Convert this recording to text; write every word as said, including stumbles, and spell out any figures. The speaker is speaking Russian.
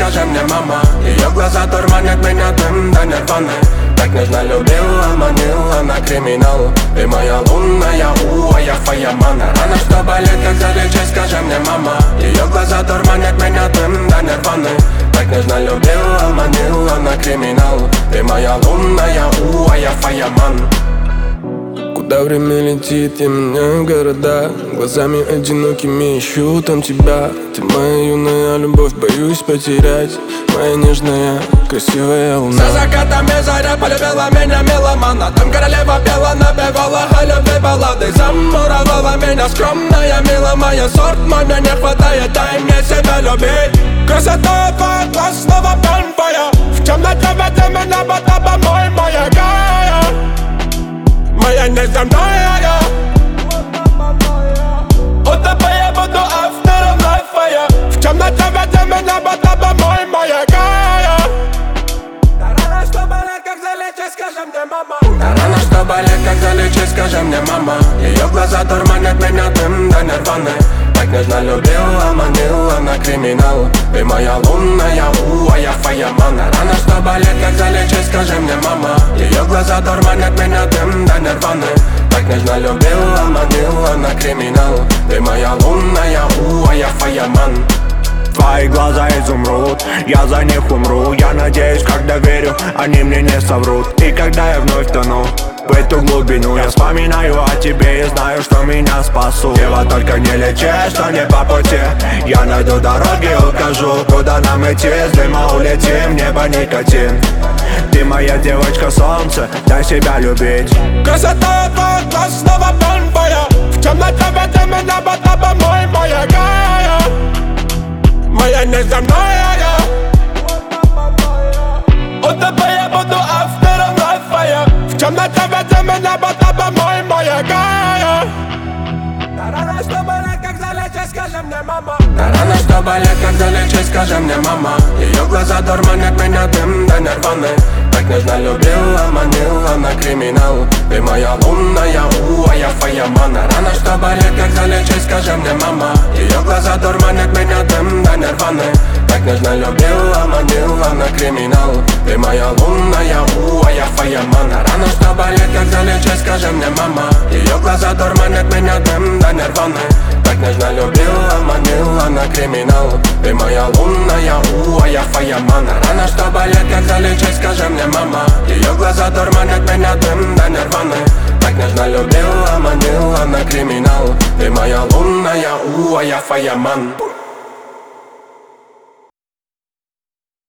скажи мне, мама. Ее глаза дурманят меня, дым до нирваны. Так нежно любила, манила на криминал. Ты моя лунная, у, а я фаяман. Рана, что болит, как залечить, скажи мне, мама. Ее глаза дурманят меня, дым до нирваны. Так нежно любила, манила на криминал. Ты моя лунная, у, а я фаяман. Куда время летит, я меняю города. Глазами одинокими ищу там тебя. Ты моя юная любовь, боюсь потерять. Моя нежная, красивая луна. За закатами заря полюбила меня меломана. Там королева пела, напевала о любви баллады. Замуровала меня скромная, мила моя сорт. Мне не хватает, дай мне себя любить. Красота твоя глаз снова пьяная. В темноте веди меня, вода помой, моя гая. Моя неземная. У тебя я буду автором лайфа. В темноте веди меня, вода помой, моя гая. Та рана, что болит, как залечить, скажи мне, мама. Та рана, что болит, как залечить, скажи мне, мама. Ее глаза дурманят меня, дым до нирваны. Так нежно любила, манила на криминал. Ты моя лунная, у, а я фаяман. Рана, что болит, как залечить, скажи мне, мама. Ее глаза дурманят меня, дым до нирваны. Так нежно любила, манила на криминал. Ты моя лунная, у, а я фаяман. Твои глаза изумруд, я за них умру. Я надеюсь, когда верю, они мне не соврут. И когда я вновь тону в эту глубину, я вспоминаю о тебе и знаю, что меня спасут. Его только не лечи, что не по пути. Я найду дороги, укажу, куда нам идти. С дыма улетим, небо никотин. Ты моя девочка солнце, дай себя любить. Красота твоя глаз снова пьяная. В темноте веди меня, вода помой, моя гая. Моя неземная. У тебя я буду автором лайфа. В темноте веди меня, вода помой, моя гая. Та рана, что болит, как залечить, скажи мне, мама. Та рана, что болит, как залечить, скажи мне, мама. Ее глаза дурманят меня, дым до нирваны. Так нежно любила, манила на криминал. Ты моя лунная, у, а я фаяман. Рана, что болит, как залечить, скажи мне, мама. Ее глаза дурманят меня, дым до нирваны. Так нежно любила, манила на криминал. Ты моя лунная, у, а я фаяман. Рана, что болит, как залечить, скажи мне, мама. Ее глаза дурманят меня, дым до нирваны. Так нежно любила, манила на криминал. Ты моя лунная, у, а я фаяман. Рана, что болит, как залечить, скажи мне, мама. Ее глаза дурманят меня, дым до нирваны. Так нежно любила, манила на криминал. Ты моя лунная, у, а я фаяман.